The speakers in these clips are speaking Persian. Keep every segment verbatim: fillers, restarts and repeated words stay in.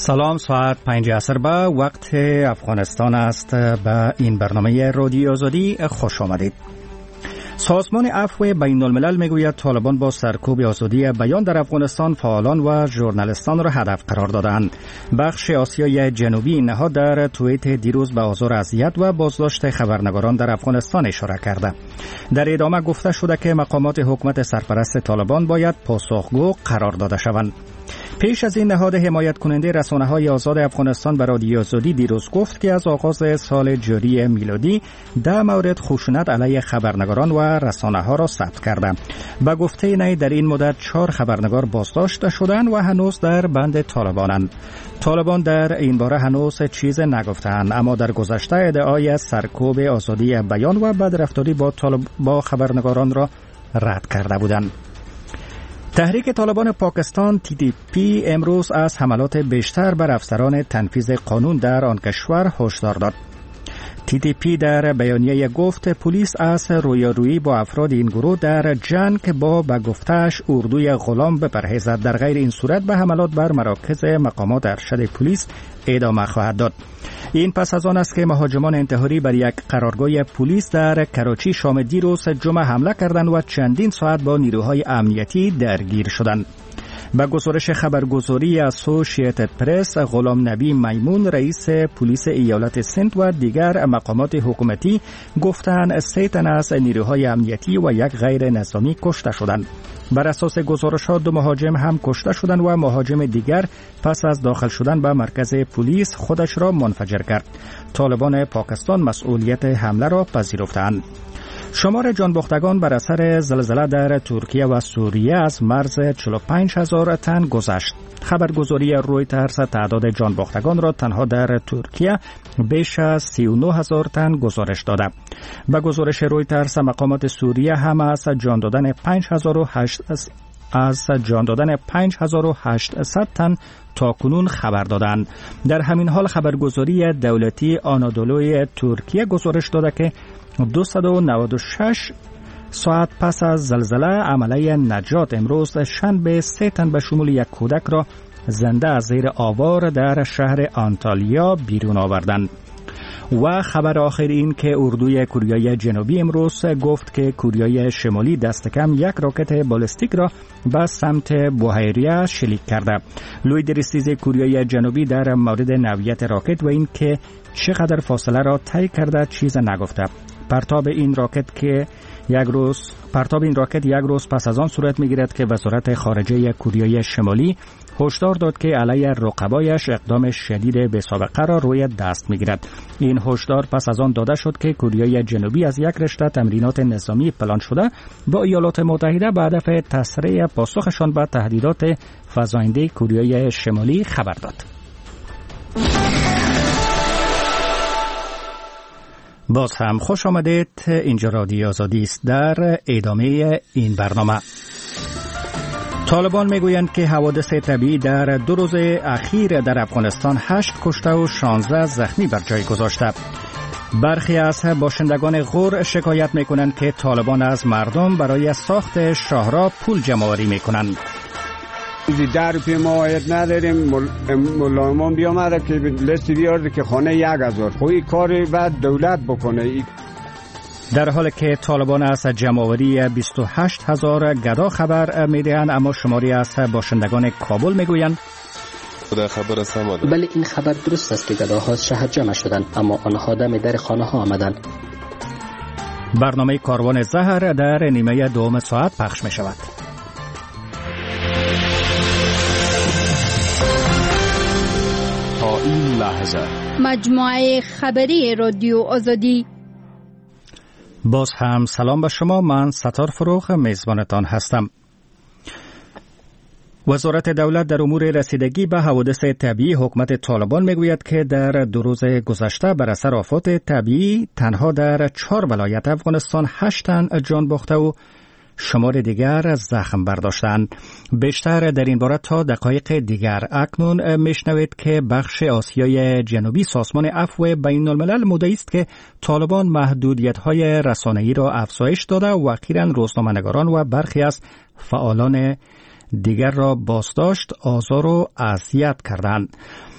سلام، ساعت پنج عصر به وقت افغانستان است. به این برنامه رادیو آزادی خوش آمدید. سازمان عفو بین الملل میگوید طالبان با سرکوب آزادی بیان در افغانستان فعالان و ژورنالیستان را هدف قرار دادند. بخش آسیای جنوبی نهاد در توییت دیروز به آزار و اذیت و بازداشت خبرنگاران در افغانستان اشاره کرده. در ادامه گفته شده که مقامات حکومت سرپرست طالبان باید پاسخگو قرار داده شوند. پیش از این نهاد حمایت کننده رسانه‌های آزاد افغانستان به رادیو آزادی دیروز گفت که از آغاز سال جاری میلادی ده مورد خشونت علیه خبرنگاران و رسانه‌ها را ثبت کرده. به گفته نی در این مدت چهار خبرنگار بازداشت شدند و هنوز در بند طالبانند. طالبان در این باره هنوز چیز نگفتند، اما در گذشته ادعای سرکوب آزادی بیان و بدرفتاری با طالب با خبرنگاران را رد کرده بودند. تحریک طالبان پاکستان تی تی پی امروز از حملات بیشتر بر افسران تنفیذ قانون در آن کشور هشدار داد. تی تی پی در بیانیه گفت پلیس از رویارویی با افراد این گروه در جنگ با به گفته‌اش اردوی غلام بپرهیزد، در غیر این صورت به حملات بر مراکز مقامات ارشد پلیس ادامه خواهد داد. این پس از آن است که مهاجمان انتحاری بر یک قرارگاه پلیس در کراچی شام دیروز جمعه حمله کردند و چندین ساعت با نیروهای امنیتی درگیر شدند. با گزارش خبرگزاری اسوسییتد پرس، غلام نبی میمون رئیس پلیس ایالت سند و دیگر مقامات حکومتی گفتند سه تن از نیروهای امنیتی و یک غیر نظامی کشته شدند. بر اساس گزارش‌ها دو مهاجم هم کشته شدند و مهاجم دیگر پس از داخل شدن به مرکز پلیس خودش را منفجر کرد. طالبان پاکستان مسئولیت حمله را پذیرفتند. شمار جانباختگان بر اثر زلزله در ترکیه و سوریه از مرز چهل و پنج هزار تن گذشت. خبرگزاری رویترز تعداد جانباختگان را تنها در ترکیه بیش از سی و نه هزار تن گزارش داده. به گزارش رویترز مقامات سوریه هم از جان دادن پنج هزار و هشتصد از جان دادن پنج هزار و هشتصد تن تاکنون خبر دادند. در همین حال خبرگزاری دولتی آنادولوی ترکیه گزارش داده که دویست و نود و شش ساعت پس از زلزله عملیه نجات امروز شنبه سه تن به شمول یک کودک را زنده از زیر آوار در شهر آنتالیا بیرون آوردند. و خبر آخر این که اردوی کره جنوبی امروز گفت که کره شمالی دست کم یک راکت بالستیک را به سمت بحیره شلیک کرده. لوی درستیز کره جنوبی در مورد نوعیت راکت و این که چقدر فاصله را طی کرده چیز نگفته. پرتاب این راکت که یک روز پرتاب این راکت یک روز پس از آن صورت می‌گیرد که وزارت خارجه کره شمالی هشدار داد که علیه رقبایش اقدام شدید به سابقه را روی دست می‌گیرد. این هشدار پس از آن داده شد که کره جنوبی از یک رشته تمرینات نظامی پلان شده با ایالات متحده به هدف تسریع پاسخشان به تهدیدات فزاینده کره شمالی خبر داد. باز هم خوش آمدید. اینجا رادیو آزادی است. در ادامه این برنامه طالبان میگویند که حوادث طبیعی در دو روز اخیر در افغانستان هشت کشته و شانزده زخمی بر جای گذاشته. برخی از باشندگان غور شکایت میکنند که طالبان از مردم برای ساخت شاهراه پول جمع‌آوری میکنند. در روپیه معاید نداریم. ملایمان بیامده که لیست بیارده که خانه یک هزار. خب این کاری باید دولت بکنه. در حالی که طالبان از جمع‌آوری بیست و هشت هزار گدا خبر میدهند، اما شماری از باشندگان کابل میگویند خبر است آمده. بله، این خبر درست است که گداها از شهر جمع شدند، اما آنها دم در خانه ها آمدند. برنامه کاروان زهر در نیمه دوم ساعت پخش می شود. تا این لحظه مجموعه خبری رادیو آزادی. باز هم سلام به شما. من ستار فروغ میزبانتان هستم. وزارت دولت در امور رسیدگی به حوادث طبیعی حکومت طالبان میگوید که در دو روز گذشته بر اثر آفات طبیعی تنها در چهار ولایت افغانستان هشت تن جان باخته و شمار دیگر زخم برداشتند. بیشتر در این باره تا دقایق دیگر. اکنون میشنوید که بخش آسیای جنوبی سازمان عفو بین الملل مدعی است که طالبان محدودیت‌های رسانه‌ای را افزایش داده و اخیراً روزنامه‌نگاران و برخی از فعالان دیگر را بازداشت، آزار و اذیت کردند.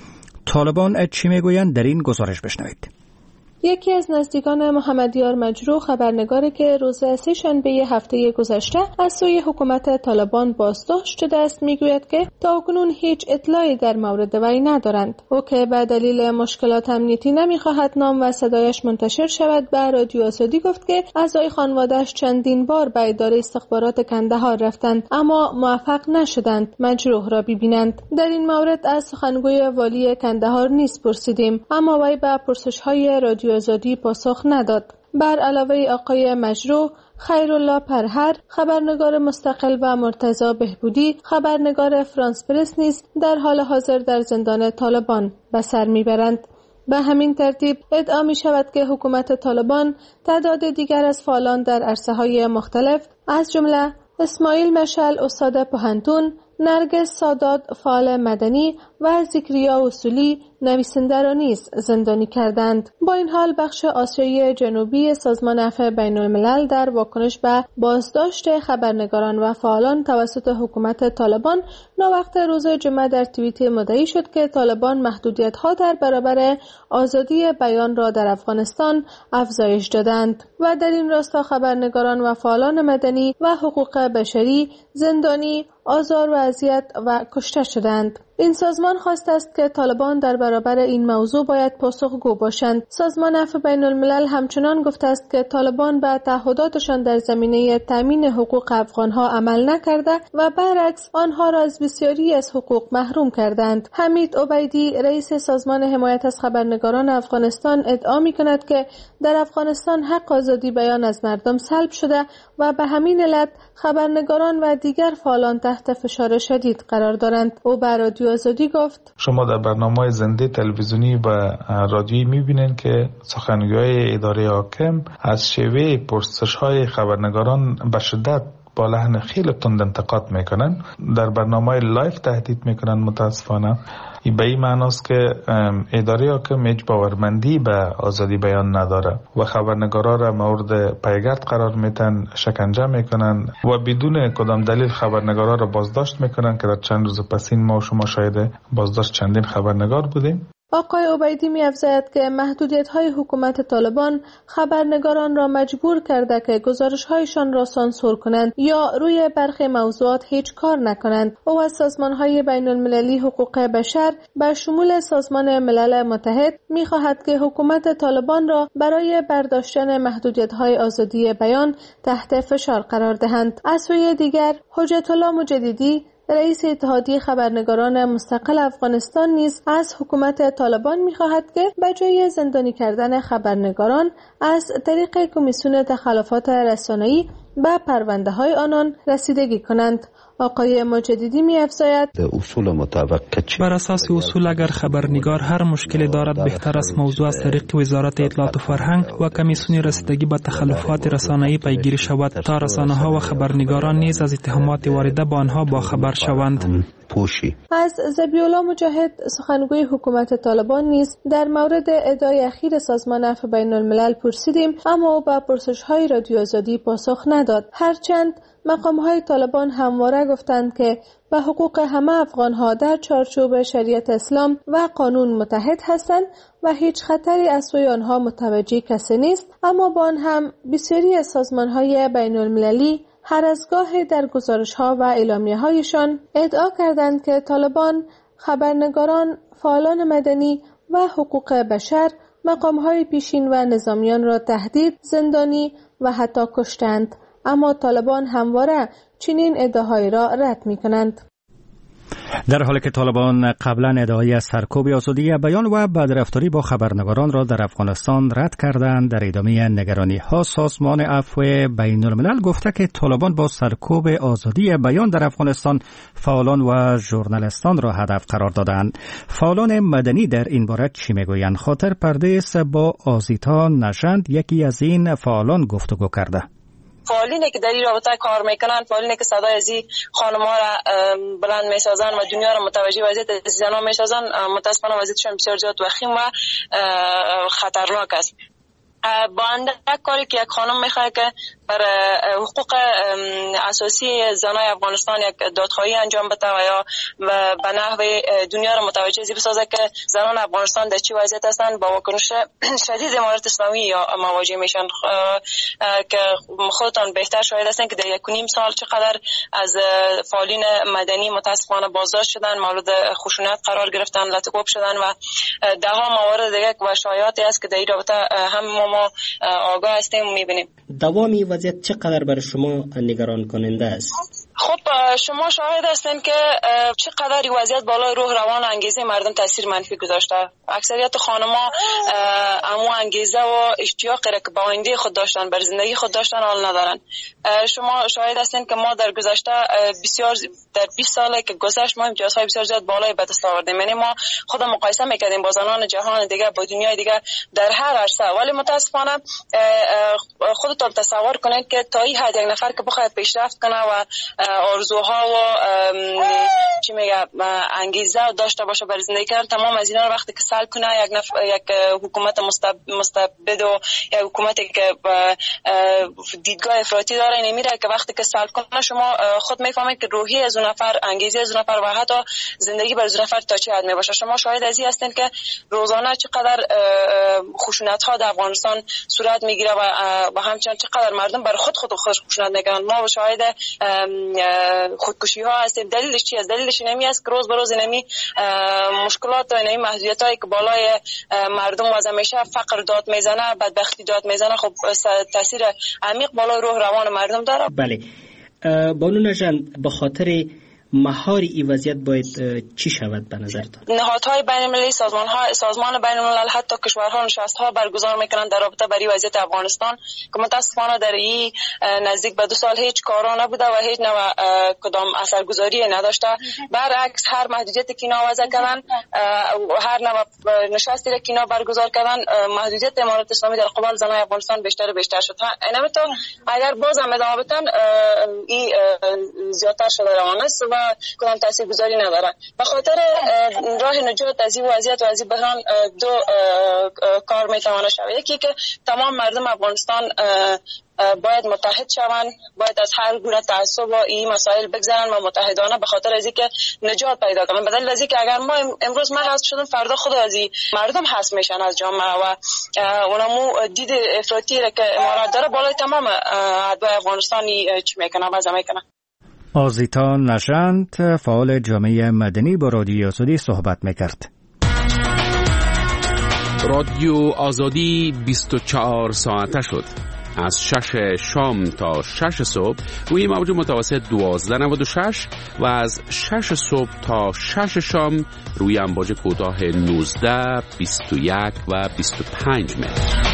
طالبان چی میگویند در این گزارش بشنوید. یکی از نزدیکان محمدیار مجروح، خبرنگاری که روز سه‌شنبه هفته گذشته از سوی حکومت طالبان بازداشت شده است، میگوید که تاکنون هیچ اطلاعی در مورد وی ندارند. او که به دلیل مشکلات امنیتی نمیخواهد نام و صدایش منتشر شود، به رادیو آزادی گفت که اعضای خانواده‌اش چندین بار به اداره استخبارات کندهار رفتند اما موفق نشدند مجروح را ببینند. در این مورد از سخنگوی والی کندهار نیز پرسیدیم، اما وی به پرسش‌های رادیو آزادی پاسخ نداد. بر علاوه آقای مجروح، خیرالله پرهر، خبرنگار مستقل و مرتضی بهبودی، خبرنگار فرانس پرس نیز در حال حاضر در زندان طالبان به سر میبرند. به همین ترتیب ادعا می شود که حکومت طالبان تعداد دیگر از فعالان در عرصه‌های مختلف از جمله اسماعیل مشعل استاد پوهنتون، نرگس سادات فعال مدنی و ذکریا اصولی نویسنده را نیز زندانی کردند. با این حال بخش آسیای جنوبی سازمان عفو بین الملل در واکنش به بازداشت خبرنگاران و فعالان توسط حکومت طالبان ناوقت روز جمعه در توییتی مدعی شد که طالبان محدودیت‌ها در برابر آزادی بیان را در افغانستان افزایش دادند و در این راستا خبرنگاران و فعالان مدنی و حقوق بشری زندانی، آزار و اذیت و کشته شدند. این سازمان خواسته است که طالبان در برابر این موضوع باید پاسخگو باشند. سازمان عفو بین الملل همچنان گفته است که طالبان به تعهداتشان در زمینه تامین حقوق افغانها عمل نکرده و برعکس آنها را از بسیاری از حقوق محروم کردند. حمید عبیدی، رئیس سازمان حمایت از خبرنگاران افغانستان، ادعا می‌کند که در افغانستان حق آزادی بیان از مردم سلب شده و به همین علت خبرنگاران و دیگر فعالان تحت فشار شدید قرار دارند. او به رادیو آزادی گفت: شما در برنامه‌های زنده تلویزیونی و رادیویی می‌بینید که سخنگوی اداره حاکم از شیوه پرسش‌های خبرنگاران به شدت با لحن خیلی تند انتقاد میکنن، در برنامه لایف تهدید میکنن. متاسفانه به این معناست که اداره حاکم هیچ باورمندی به آزادی بیان نداره و خبرنگارا را مورد پیگرد قرار میتن، شکنجه میکنن و بدون کدام دلیل خبرنگارا را بازداشت میکنن که در چند روز پسین ما و شما شاهد بازداشت چندین خبرنگار بودیم. آقای عبیدی می‌افزاید که محدودیت‌های حکومت طالبان خبرنگاران را مجبور کرده که گزارش‌هایشان را سانسور کنند یا روی برخی موضوعات هیچ کار نکنند. او از سازمان‌های بین‌المللی حقوق بشر به شمول سازمان ملل متحد می‌خواهد که حکومت طالبان را برای برداشتن محدودیت‌های آزادی بیان تحت فشار قرار دهند. از سوی دیگر، حجت الله مجددی، رئیس اتحادیه خبرنگاران مستقل افغانستان، نیز از حکومت طالبان می‌خواهد که به جای زندانی کردن خبرنگاران از طریق کمیسیون تخلفات رسانه‌ای به پرونده‌های آنان رسیدگی کنند. آقای مجددی می‌افزاید: اصول مطابق بر اساس اصول اگر خبرنگار هر مشکلی دارد بهتر است موضوع از طریق وزارت اطلاعات و فرهنگ و کمیسیون رسیدگی به تخلفات رسانه‌ای پیگیری شود تا رسانه‌ها و خبرنگاران نیز از اتهامات وارده به آنها باخبر شوند. پوشی. از ذبیح‌الله مجاهد، سخنگوی حکومت طالبان، نیز در مورد ادعای اخیر سازمان عفو بین الملل پرسیدیم، اما او به پرسش‌های رادیو آزادی پاسخ نداد. هرچند مقام‌های طالبان همواره گفتند که به حقوق همه افغان‌ها در چارچوب شریعت اسلام و قانون متحد هستند و هیچ خطری از سوی آنها متوجه کسی نیست، اما با آن هم بسیاری از سازمان‌های بین‌المللی هر از گاهی در گزارش‌ها و اعلامیه‌هایشان ادعا کردند که طالبان خبرنگاران، فعالان مدنی و حقوق بشر، مقام‌های پیشین و نظامیان را تهدید، زندانی و حتی کشتند. اما طالبان همواره چنین ادعاهایی را رد می‌کنند. در حالی که طالبان قبلا ادعای از سرکوب آزادی بیان و بدرفتاری با خبرنگاران را در افغانستان رد کردند، در ادامه نگرانی‌ها سازمان عفو بین الملل گفته که طالبان با سرکوب آزادی بیان در افغانستان فعالان و ژورنالیستان را هدف قرار دادند. فعالان مدنی در این باره چی میگویند؟ خاطر پردیس با آزیتا نژند یکی از این فعالان گفتگو کرده. فعالینی که در این رابطه کار میکنن، فعالینی که صدای از این خانم‌ها را بلند میسازن و دنیا را متوجه وضعیت زنان میسازن، متاسفانه وضعیتشون بسیار زیاد وخیم و خطرناک است. با اندک کاری که یک خانم میخواد که بر حقوق اساسی زنای افغانستان یک دادخواهی انجام بده و یا به نحو دنیا را متوجه بسازه که زنان افغانستان در چه وضعیت هستند، با واکنش شدید امارات اسلامی یا مواجه میشن که خودتان بهتر شاهد هستند که در یک و نیم سال چقدر از فعالین مدنی متاسفانه بازداشت شدن، مورد خشونت قرار گرفتن، لطکوب شدن و ده ها موارد دیگه و شایعاتی است که در این رابطه هم ما آگاه هستیم و میبینیم. دوامی وضعیت چقدر برای شما نگران کننده است؟ خب شما شاهد هستین که چقدر این وضعیت بالای روح روان انگیزه مردم تاثیر منفی گذاشته. اکثریت خانم‌ها امو انگیزه و اشتیاقی را که با آینده خود داشتن، بر زندگی خود داشتن، حال ندارن. شما شاهد هستین که ما در گذشته بسیار در بیست ساله که گذشت ما امتیازهای بسیار زیاد بالای به دست آوردیم. یعنی ما خود مقایسه میکردیم با زنان جهان دیگه، با دنیای دیگه در هر عرصه، ولی متاسفانه خودتون تصور کنید که تا این حد یک نفر که بخواد پیشرفت کنه و آرزوها و چی میگه انگیزه داشته باشه برای زندگی کردن، تمام از اینا رو وقتی که سلب کنه یک نف... یک حکومت مستبد و یک حکومتی که دیدگاه افراطی داره نمیره که وقتی که سلب کنه شما خود میفهمید که روحی از اون نفر، انگیزه از اون نفر و حتی زندگی برای اون نفر تا چه حد میباشه. شما شاهد از این هستین که روزانه چقدر خشونت ها در افغانستان صورت میگیره و و همچنین چقدر مردم برای خود خود خشونت میکنن. ما شاهد خودکشی ها هستیم. دلیلش چی است؟ دلیلش اینمی است که روز به روز اینمی مشکلات و اینمی محدودیت هایی که بالای مردم و همیشه فقر داد میزنه، بدبختی داد میزنه، خب تاثیر عمیق بالای روح روان مردم داره. بله بانو نژند، به خاطر مهار این وضعیت باید چی شود به نظرتان؟ نهادهای بین المللی، سازمان ها سازمان بین الملل، حتی کشورها نشست ها برگزار میکنن در رابطه با وضعیت افغانستان که متاسفانه در این نزدیک به دو سال هیچ کارا نبوده و هیچ نوع کدام اثرگذاری نداشته. برعکس هر محدودیتی که اینا وضع کردن، هر نوع نشستی که اینا برگزار کردن، محدودیت امارات اسلامی در قبال زنان افغانستان بیشتر و بیشتر شد. اینم تو اگر باز هم ادامه بدن این زیادتر شده روان است و کدام تاثیر گذاری نداره. به خاطر راه نجات از این وضعیت و از این بحران دو کار میتواند شود. یکی که تمام مردم افغانستان باید متحد شوند، باید از هر گونه تعصب و این مسائل بگذرن و متحدانه به خاطر از اینکه نجات پیدا کنن. بدل از اینکه اگر ما امروز ما حذف شدیم، فردا خود از این مردم حذف میشن از جامعه و اونمو دید افراطی که امارات داره بالای تمام ادوای افغانستانی چی میکنه وضع میکنه. آزیتا نژند، فعال جامعه مدنی، با رادیو آزادی صحبت میکرد. رادیو آزادی بیست و چهار ساعته شد. از شش شام تا شش صبح روی موج متوسط دوازده نود و شش و از شش صبح تا شش شام روی امواج کوتاه نوزده، بیست و یک و بیست و پنج متر.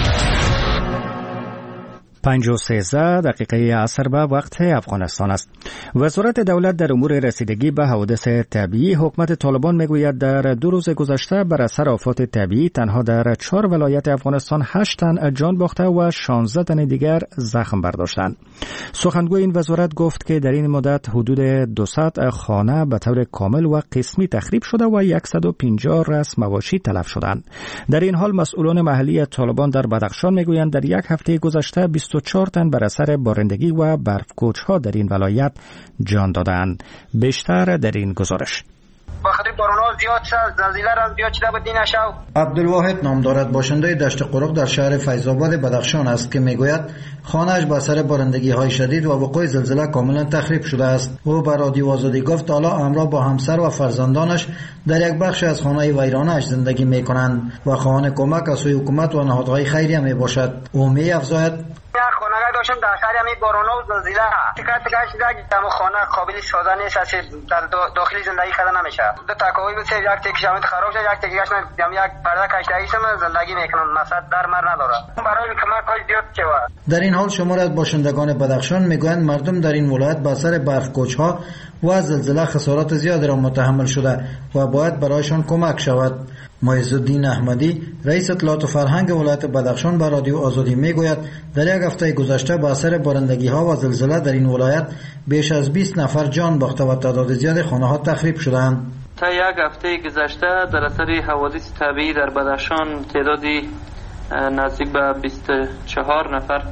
پنج و سیزده دقیقه عصر به وقت افغانستان است. وزارت دولت در امور رسیدگی به حوادث طبیعی حکومت طالبان میگوید در دو روز گذشته بر اثر آفات طبیعی تنها در چهار ولایت افغانستان هشت تن جان باخته و شانزده تن دیگر زخم برداشتند. سخنگوی این وزارت گفت که در این مدت حدود دویست خانه به طور کامل و قسمی تخریب شده و صد و پنجاه رأس مواشی تلف شدند. در این حال مسئولان محلی طالبان در بدخشان میگویند در یک هفته گذشته بیست و چهار تن بر اثر بارندگی و برفکوچ‌ها در این ولایت جان دادند. بیشتر در این گزارش. بخاطر باران‌ها زیاد شد، زلزله هم زیاد شده بود نشو. عبدالواحد نام دارد، باشنده دشت قرق در شهر فیض‌آباد بدخشان است که میگوید خانه‌اش به اثر بارندگی‌های شدید و وقوع زلزله کاملا تخریب شده است. او به رادیو آزادی گفت حالا همراه با همسر و فرزندانش در یک بخش از خانه ویرانه‌اش زندگی می‌کنند و خواهان کمک از سوی حکومت و نهادهای خیریه میباشد. او می‌افزاید خانه داشتم در شهر همین بارانا و زلزله تکر تکر شده، دم خانه قابل استفاده نیست، از در داخل زندگی کردن نمیشه. دو تکاوی بود، یک تکیش همین خراب شد، یک تکیش هم یک پرده کشیده ایستم زندگی میکنم، مسد در مر نداره. برای کمک های زیاد چوا. در این حال شماری از باشندگان بدخشان میگویند مردم در این ولایت به اثر برفکوچ‌ها و زلزله خسارات زیادی را متحمل شده و باید برایشان کمک شود. معزالدین احمدی، رئیس اطلاعات و فرهنگ ولایت بدخشان، به رادیو آزادی میگوید در یک هفته گذشته به اثر بارندگی‌ها و زلزله در این ولایت بیش از بیست نفر جان باخته و تعداد زیاد خانه‌ها تخریب شدند. تا یک هفته گذشته در اثر حوادث طبیعی در بدخشان تعدادی نزدیک به بیست و چهار نفر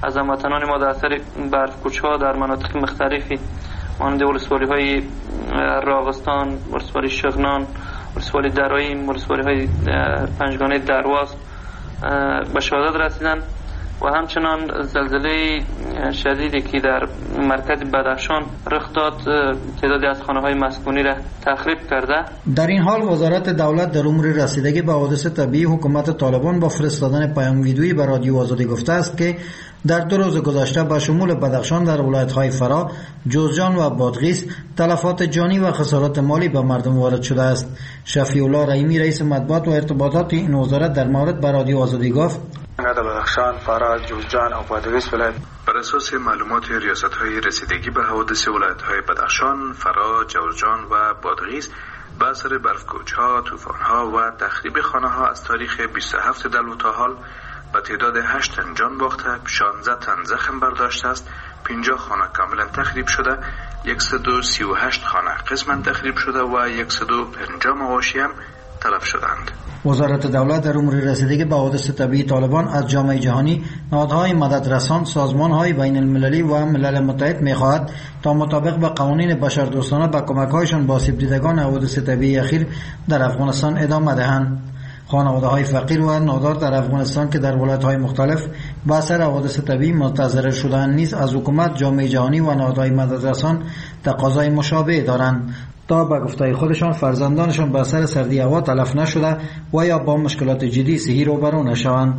از هموطنان ما در اثر برف کوچ‌ها در مناطق مختلفی مانند ولسوالی‌های راغستان، ولسوالی شغنان، ولسوالی درایم، ولسوالی‌های پنجگانه درواز به شهادت رسیدند و همچنان زلزله شدیدی که در مرکز بدخشان رخ داد تعدادی از خانه‌های مسکونی را تخریب کرده. در این حال وزارت دولت در امور رسیدگی به حوادث طبیعی حکومت طالبان با فرستادن پیام ویدیویی به رادیو آزادی گفته است که در دو روز گذشته به شمول بدخشان در ولایت‌های فرا، جوزجان و بادغیس تلفات جانی و خسارات مالی به مردم وارد شده است. شفیع الله رحیمی رئیس مطبوعات و ارتباطات این وزارت در مورد به رادیو آزادی گفت: در بدخشان، فرا، جوزجان و بادغیس ولایت بر اساس معلومات ریاست‌های رسیدگی به حوادث ولایت‌های بدخشان، فرا، جوزجان و بادغیس به اثر برف‌کوچ‌ها، طوفان‌ها و تخریب خانه‌ها از تاریخ بیست و هفتم دلو تا حال به تعداد هشت تن جان باخته، شانزده تن زخم برداشته است، پنجاه خانه کاملا تخریب شده، صد و سی و هشت خانه قسما تخریب شده و صد و پنجاه مواشی هم تلف شدند. وزارت دولت در امور رسیدگی به حوادث طبیعی طالبان از جامعه جهانی، نهادهای مددرسان، سازمانهای بین المللی و ملل متحد می‌خواهد تا مطابق با قوانین بشردوستانه به کمک‌هایشان به آسیب دیدگان حوادث طبیعی اخیر در افغانستان ادامه دهند. خانواده‌های فقیر و نادار در افغانستان که در ولایت‌های مختلف به اثر حوادث طبیعی متضرر شده‌اند نیز از حکومت، جامعه جهانی و نهادهای مددرسان تقاضای مشابه دارند تا به گفته خودشان فرزندانشان به اثر سردی هوا تلف نشده و یا با مشکلات جدی صحی روبرو نشوند.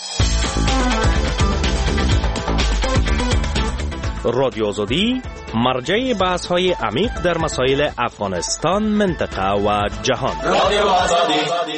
رادیو آزادی مرجع بحث‌های عمیق در مسائل افغانستان، منطقه و جهان. رادیو آزادی.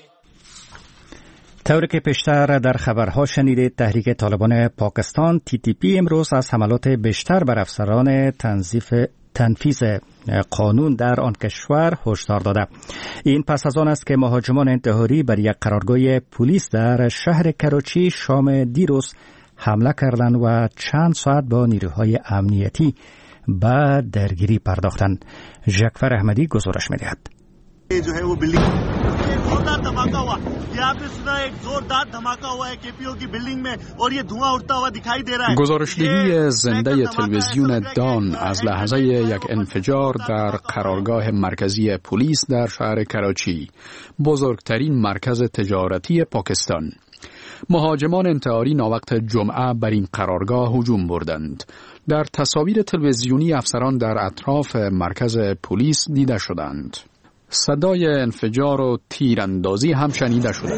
طوری که پیشتر در خبرها شنیدید، تحریک طالبان پاکستان تی تی پی امروز از حملات بیشتر بر افسران تنظیف تنفیذ قانون در آن کشور هشدار داده. این پس از آن است که مهاجمان انتحاری بر یک قرارگاه پلیس در شهر کراچی شام دیروز حمله کردند و چند ساعت با نیروهای امنیتی به درگیری پرداختند. جعفر احمدی گزارش می‌دهد. जो है वो बिल्डिंग जोरदार धमाका हुआ। ये आपने सुना एक जोरदार धमाका हुआ है केपीओ की बिल्डिंग में और ये धुआं उठता हुआ दिखाई दे रहा है. گزارشدهی زنده تلویزیون دان از لحظه یک انفجار در قرارگاه مرکزی پلیس در شهر کراچی، بزرگترین مرکز تجارتی پاکستان. مهاجمان انتحاری ناوقت جمعه بر این قرارگاه هجوم بردند. در تصاویر تلویزیونی افسران در اطراف مرکز پلیس دیده شدند. صدای انفجار و تیراندازی هم شنیده شده.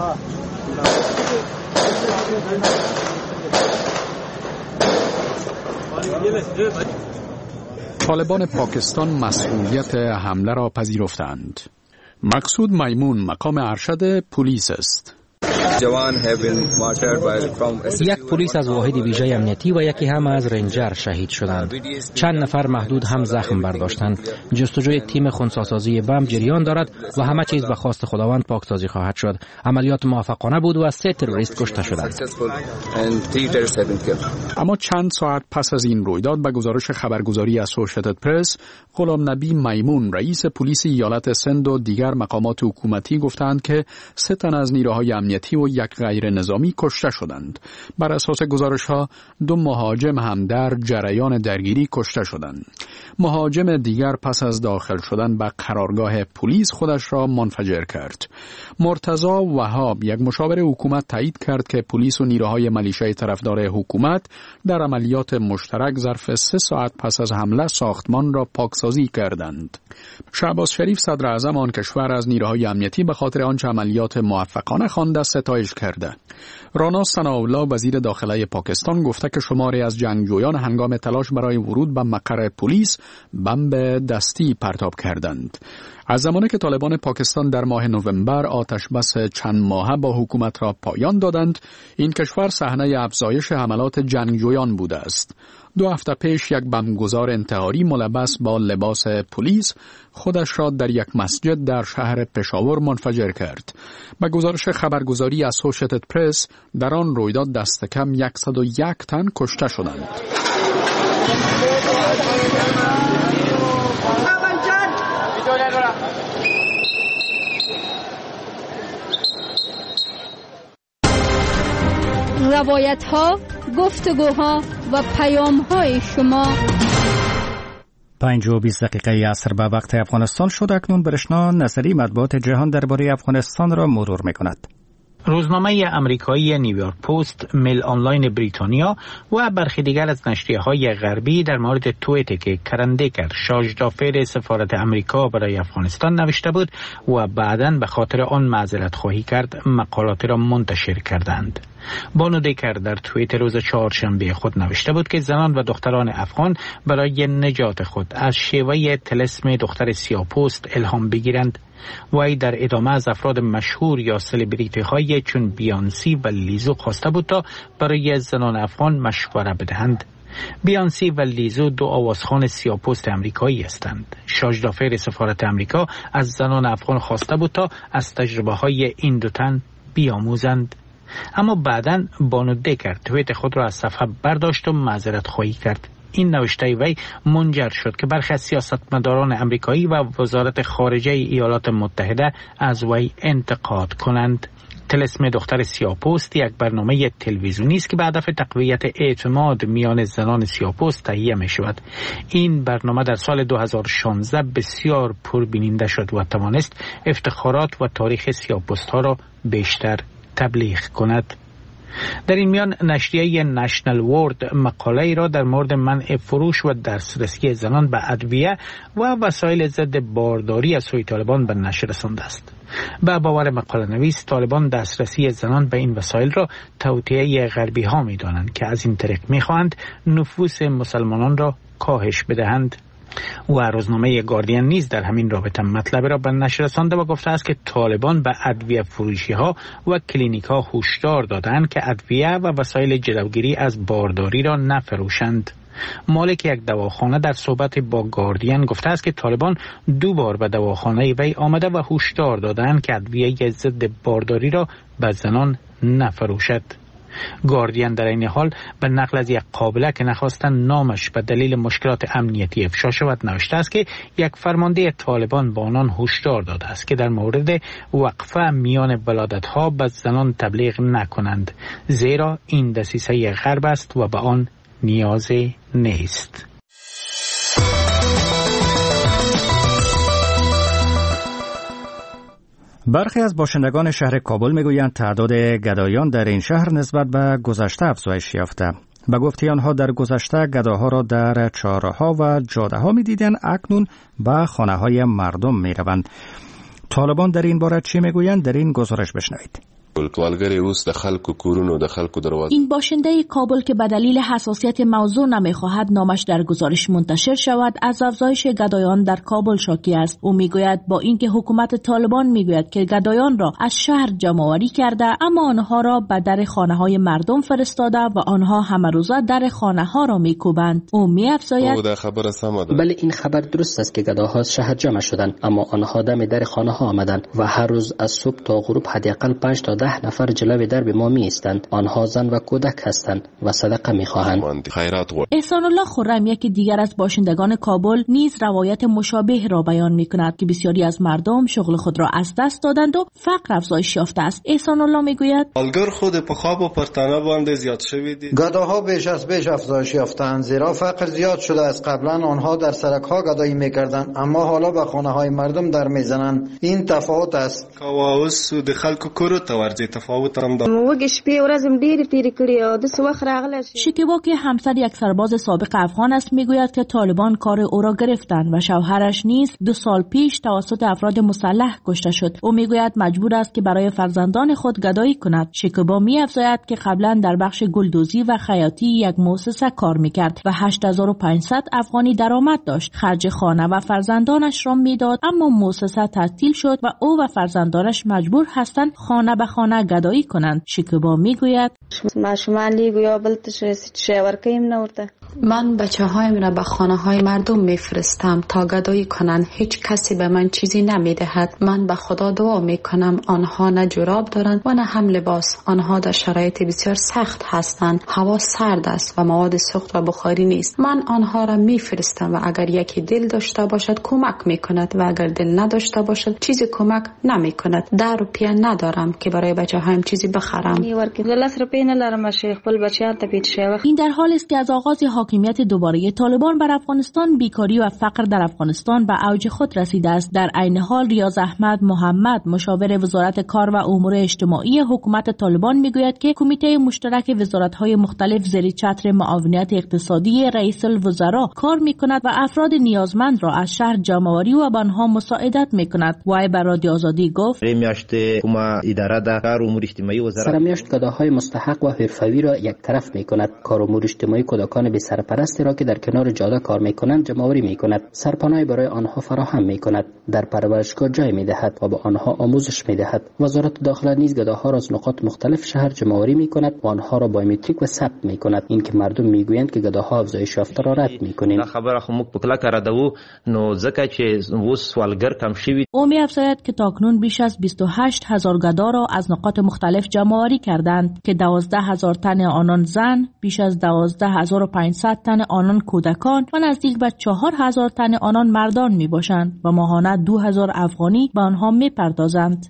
طالبان پاکستان مسئولیت حمله را پذیرفتند. مقصود میمون مقام ارشد پلیس است. یک پلیس از واحد ویژه امنیتی و یکی هم از رنجر شهید شدند. چند نفر محدود هم زخم برداشتند. جستجوی تیم خنثی‌سازی بم جریان دارد و همه چیز به خواست خداوند پاکسازی خواهد شد. عملیات موفقانه بود و سه تروریست کشته شدند. اما چند ساعت پس از این رویداد به گزارش خبرگزاری اسوسییتد پرس، غلام نبی میمون رئیس پلیس ایالت سند و دیگر مقامات حکومتی گفتند که سه تن از نیروهای امنیتی و یک غیر نظامی کشته شدند. بر اساس گزارش‌ها دو مهاجم هم در جریان درگیری کشته شدند. مهاجم دیگر پس از داخل شدن به قرارگاه پلیس خودش را منفجر کرد. مرتضی وهاب، یک مشاور حکومت، تایید کرد که پلیس و نیروهای ملیشه‌ای طرفدار حکومت در عملیات مشترک ظرف سه ساعت پس از حمله ساختمان را پاکسازی کردند. شهباز شریف صدر اعظم آن کشور از نیروهای امنیتی به خاطر آنچه عملیات موفقانه خوانده ستایش کرده. رانا ثناءالله وزیر داخله پاکستان گفته که شماری از جنگجویان هنگام تلاش برای ورود به مقر پلیس بمب دستی پرتاب کردند. از زمانی که طالبان پاکستان در ماه نوامبر آتش بس چند ماهه با حکومت را پایان دادند، این کشور صحنه افزایش حملات جنگجویان بوده است. دو هفته پیش یک بمبگذار انتحاری ملبس با لباس پلیس خودش را در یک مسجد در شهر پشاور منفجر کرد. به گزارش خبرگزاری اسوسییتد پرس، در آن رویداد دست کم صد و یک تن کشته شدند. روایت ها، گفتگوها و پیام‌های شما. پنج و بیست دقیقه عصر به وقت افغانستان شد. اکنون برشنا نظری مطبوعات جهان درباره افغانستان را مرور می‌کند. روزنامه امریکایی نیویورک پست، میل آنلاین بریتانیا و برخی دیگر از نشریه‌های غربی در مورد توییتی که کرندیکر شاژدافر سفارت امریکا برای افغانستان نوشته بود و بعداً به خاطر آن معذرت خواهی کرد، مقالاتی را منتشر کردند. بانو دیکر در توییت روز چهارشنبه خود نوشته بود که زنان و دختران افغان برای نجات خود از شیوه طلسم دختر سیاه‌پوست الهام بگیرند. وی در ادامه از افراد مشهور یا سلبریتی های چون بیانسی و لیزو خواسته بود تا برای زنان افغان مشوره بدهند. بیانسی و لیزو دو آوازخوان سیاه‌پوست امریکایی هستند. شاژدافر سفارت امریکا از زنان افغان خواسته بود تا از تجربه های این دو تن بیاموزند. اما بعداً بانو دیکر توییت خود را از صفحه برداشت و معذرت خواهی کرد. این نوشته وی منجر شد که برخی از سیاستمداران امریکایی و وزارت خارجه ایالات متحده از وی انتقاد کنند. طلسم دختر سیاه‌پوست یک برنامه تلویزیونی است که به هدف تقویت اعتماد میان زنان سیاه‌پوست تهیه می شود. این برنامه در سال دو هزار و شانزده بسیار پربیننده شد و توانست افتخارات و تاریخ سیاه‌پوست‌ها را بیشتر تبلیغ کند. در این میان نشریه نشنل ورد مقاله را در مورد منع فروش و دسترسی زنان به ادویه و وسایل ضد بارداری از سوی طالبان به نشر رسانده است. به باور مقاله نویس، طالبان دسترسی زنان به این وسایل را توطئه غربی ها می دانند که از این طریق می خواهند نفوس مسلمانان را کاهش بدهند. و روزنامه گاردین نیز در همین رابطه مطلب را به نشر رسانده و گفته است که طالبان به ادویه فروشی ها و کلینیک ها هشدار دادند که ادویه و وسایل جلوگیری از بارداری را نفروشند. مالک یک دواخانه در صحبت با گاردین گفته است که طالبان دو بار به دواخانه وی آمده و هشدار دادند که ادویه ضد بارداری را به زنان نفروشد. گاردین در این حال به نقل از یک قابله که نخواستن نامش به دلیل مشکلات امنیتی افشا شود نوشته است که یک فرمانده طالبان به آنان هشدار داده است که در مورد وقفه میان ولادت‌ها به زنان تبلیغ نکنند، زیرا این دسیسه غرب است و به آن نیازی نیست. برخی از باشندگان شهر کابل میگویند تعداد گدایان در این شهر نسبت به گذشته افزایش یافته. به گفته آنها در گذشته گداها را در چهارراه و جاده ها می‌دیدند، اکنون به خانه های مردم می‌روند. طالبان در این باره چی میگویند؟ در این گزارش بشنوید. این باشنده کابل که به دلیل حساسیت موضوع نمیخواهد نامش در گزارش منتشر شود، از افزایش گدایان در کابل شاکی است. او میگوید با اینکه حکومت طالبان میگوید که گدایان را از شهر جمع‌آوری کرده، اما آنها را به در خانه های مردم فرستاده و آنها همه روزه در خانه ها را میکوبند. او میافزاید بله این خبر درست است که گداها از شهر جمع شدند، اما آنها دم در خانه ها آمدند و هر روز از صبح تا غروب حداقل پنج تا ده نفر جلوی درب ما می ایستند. آنها زن و کودک هستند و صدقه می خواهند. احسان الله خرم یکی دیگر از باشندگان کابل نیز روایت مشابه را بیان می کند که بسیاری از مردم شغل خود را از دست دادند و فقر افزایش یافته است. احسان الله می گوید مالگر خود په خواب و پرتانه باندې زیاد شوی دی. گداها بیش از بیش افزایش یافتند، زیرا فقر زیاد شده است. قبلا آنها در سرک ها گدایی می کردند، اما حالا به خانه های مردم در می زنند. این تفاوت است. کواوس د خلکو کورو ته ورځي تفاوت هم ده. موږ شپې ورځې ډېرې تېرې کړې او د څه وخت راغلی. شکیبا که همسر یک سرباز سابق افغان است میگوید که طالبان کار او را گرفتند و شوهرش نیز دو سال پیش توسط افراد مسلح کشته شد. او میگوید مجبور است که برای فرزندان خود گدایی کند. شکیبا میافزاید که قبلا در بخش گلدوزی و خیاطی یک مؤسسه کار میکرد و هشت هزار و پانصد افغانی درآمد داشت. خرج خانه و فرزندانش را میداد، اما مؤسسه تعطیل شد و او و فرزندانش مجبور هستند خانه به خانه گدایی کنند. شکیبا میگوید من بچه هایم را به خانه های مردم میفرستم تا گدایی کنند. هیچ کسی به من چیزی نمیدهد. من به خدا دعا میکنم آنها نه جراب دارند و نه هم لباس. آنها در شرایط بسیار سخت هستند. هوا سرد است و مواد سوخت و بخاری نیست. من آنها را میفرستم و اگر یکی دل داشته باشد کمک میکند و اگر دل نداشته باشد چیزی کمک نمیکند. ده روپیه ندارم که برای بچه هایم چیزی بخرم. این در حال است که از آغاز حاکمیت دوباره طالبان بر افغانستان بیکاری و فقر در افغانستان به اوج خود رسیده است. در عین حال ریاض احمد محمد مشاور وزارت کار و امور اجتماعی حکومت طالبان میگوید که کمیته مشترک وزارت‌های مختلف زیر چتر معاونت اقتصادی رئیس الوزراء کار میکند و افراد نیازمند را از شهر جمع‌آوری و به آنها مساعدت میکند. وای بر رادیو آزادی گفت اداره در کار امور اجتماعی وزارت سرمیاشت کادرهای مستحق و حرفه‌ای را یک طرف میکند. کار امور اجتماعی کودکان بی سرپرستی را که در کنار جاده کار میکنند جمع‌آوری میکند. سرپناهی برای آنها فراهم میکند. در پرورشگاه جای میدهد و به آنها آموزش میدهد. وزارت داخله نیز گداها را از نقاط مختلف شهر جمع‌آوری میکند و آنها را بایومتریک و ثبت میکند. اینکه مردم میگویند که گداها افزایش یافته را رد میکنیم. خبر خو موږ په کلکه ردو نو ځکه چې اوس سوالګر کم شوي. او می‌افزاید که تاکنون بیش از بیست و هشت هزار گدا را از نقاط مختلف جمع‌آوری کردند که دوازده هزار تن آنان زن، بیش از دوازده هزار و پانصد تن آنان کودکان و نزدیک به چهار هزار تن آنان مردان می باشند و ماهانه دو هزار افغانی به آنها می پردازند.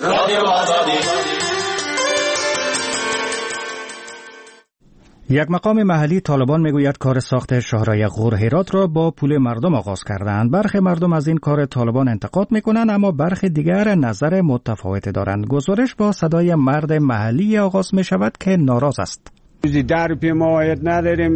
یک مقام محلی طالبان میگوید کار ساخت شاهراه غور هرات را با پول مردم آغاز کردند. برخی مردم از این کار طالبان انتقاد میکنند اما برخی دیگر نظر متفاوت دارند. گزارش با صدای مرد محلی آغاز می شود که ناراض است. روزی ده روپیه ما عاید نداریم.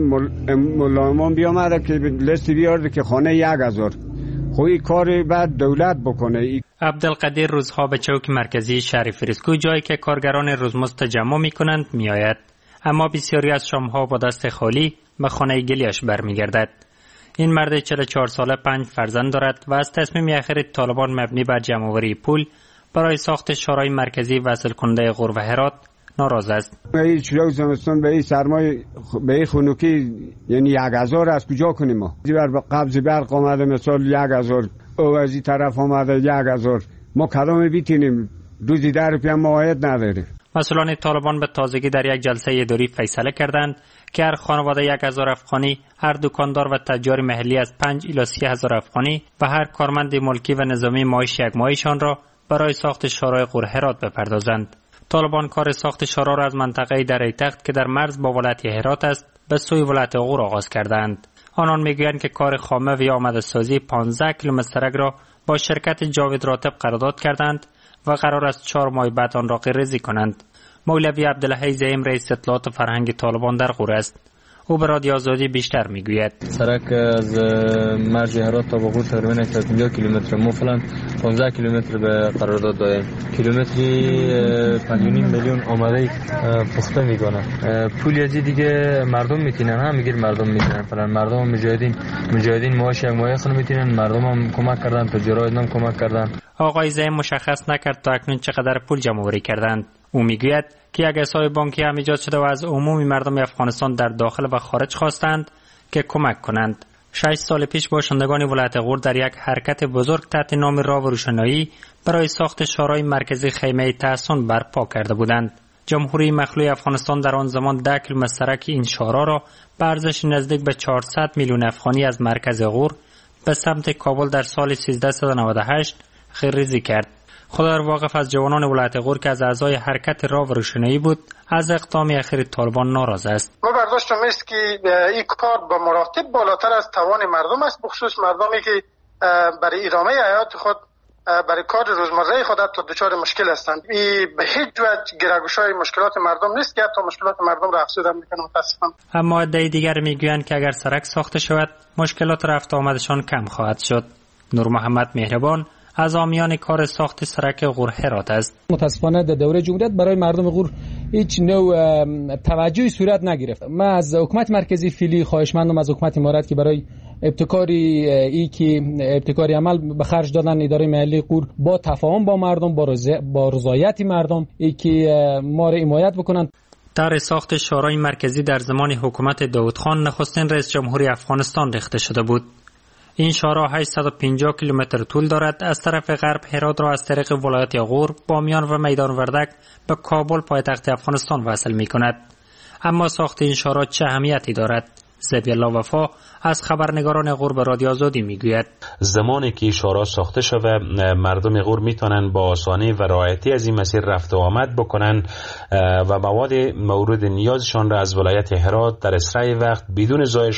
ملایمان بیامده که لیست بیارده که خانه یک هزار. خوی کار بعد دولت بکنه. عبدالقدیر روزها به چوک مرکزی شهر فریسکو جایی که کارگران روزمزد جمع می کنند می آید. اما بسیاری از شامها با دست خالی به خانه گلیش برمیگردد. این مرد چهل و چهار ساله پنج فرزند دارد و از تصمیم اخیر طالبان مبنی بر جمع‌آوری پول برای ساخت شورای مرکزی وصل کننده غور و هرات ناراض است. به این چلو زمستان به این سرمای به این خنوکی یعنی یک هزار از کجا کنیم ما؟ بر قبض برق آمده مثال یک هزار، او از این طرف آمده یک هزار. ما کدام بیتینیم؟ روزی ده روپیه ما عاید نداریم. مسئولان طالبان به تازگی در یک جلسه اداری فیصله کردند که هر خانواده یک هزار افغانی، هر دکاندار و تجار محلی از پنج الی سی هزار افغانی و هر کارمند ملکی و نظامی معاش یک ماهشان را برای ساخت شورای غور هرات بپردازند. طالبان کار ساخت شورا را از منطقه دره تخت که در مرز با ولایت هرات است به سوی ولایت غور آغاز کردند. آنان میگویند که کار خامه و آماده سازی پانزده کیلومتر را با شرکت جاوید راتب قرارداد کردند و قرار است چهار ماه بعد آن را غیرریزی کنند. مولوی عبدالحی زعیم رئیس اطلاعات فرهنگ طالبان در غور است. او به رادیو آزادی بیشتر میگوید. سرک از مرز هرات تا غور تقریبا صد و پنجاه کیلومتر، ما فعلا پانزده کیلومتر به قرارداد داریم. کیلومتری پنج و نیم میلیون آماده پخته میکنه. پول ازی دیگه مردم میتونن، هم میگیر مردم میتونن. فعلا مردم مجاهدین مجاهدین معاش یک ماه خون میتونن، مردم هم کمک کردن، تجارت هم کمک کردن. آقای زعیم مشخص نکرد تا اکنون چقدر پول جمع آوری کردند. او میگوید که یک حساب بانکی هم ایجاد شده و از عمومی مردم افغانستان در داخل و خارج خواستند که کمک کنند. شش سال پیش باشندگان ولایت غور در یک حرکت بزرگ تحت نام راه و روشنایی برای ساخت شورای مرکزی خیمه تحصن برپا کرده بودند. جمهوری مخلوع افغانستان در آن زمان ده کیلومتر سرک این شورا را به ارزش نزدیک به چهارصد میلیون افغانی از مرکز غور به سمت کابل در سال سیزده و نود و هشت غیرریزی کرد. خدا را واقف از جوانان ولایت غور که از اعضای حرکت راه و روشنایی بود از اقدام اخیر طالبان ناراض است. ما برداشتم است که این کار با مراتب بالاتر از توان مردم است، بخصوص مردمی که برای ادامه حیات خود برای کار روزمره خود تا دچار مشکل هستند. این به هیچ وجه گره‌گشای مشکلات مردم نیست که حتی مشکلات مردم را افزوده میکنه متاسفانه. اما عده دیگر میگویند که اگر سرک ساخته شود مشکلات رفت آمدشان کم خواهد شد. نور محمد مهربان از عامیان کار ساخت سرک غور هرات است. متاسفانه در دوره جمهوریت برای مردم غور هیچ نوع توجهی صورت نگرفت. من از حکومت مرکزی فعلی خواهشمندم از حکومت امارات که برای ابتکاری ای که ابتکاری عمل به خرج دادن اداره محلی غور با تفاهم با مردم با رضایت مردم ای که ما را حمایت بکنند. طرح ساخت شورای مرکزی در زمان حکومت داود خان نخستین رئیس جمهوری افغانستان ریخته شده بود. این شورا هشتصد و پنجاه کیلومتر طول دارد. از طرف غرب هرات را از طریق ولایت غور، بامیان و میدان وردک به کابل پایتخت افغانستان وصل می کند. اما ساخت این شورا چه اهمیتی دارد؟ زبی الله وفا از خبرنگاران غور به رادیو آزادی میگوید زمانی که شورا ساخته شده مردم غور میتونن با آسانی و راحتی از این مسیر رفت و آمد بکنن و مواد مورد نیازشان را از ولایت هرات در اسرع وقت بدون زایش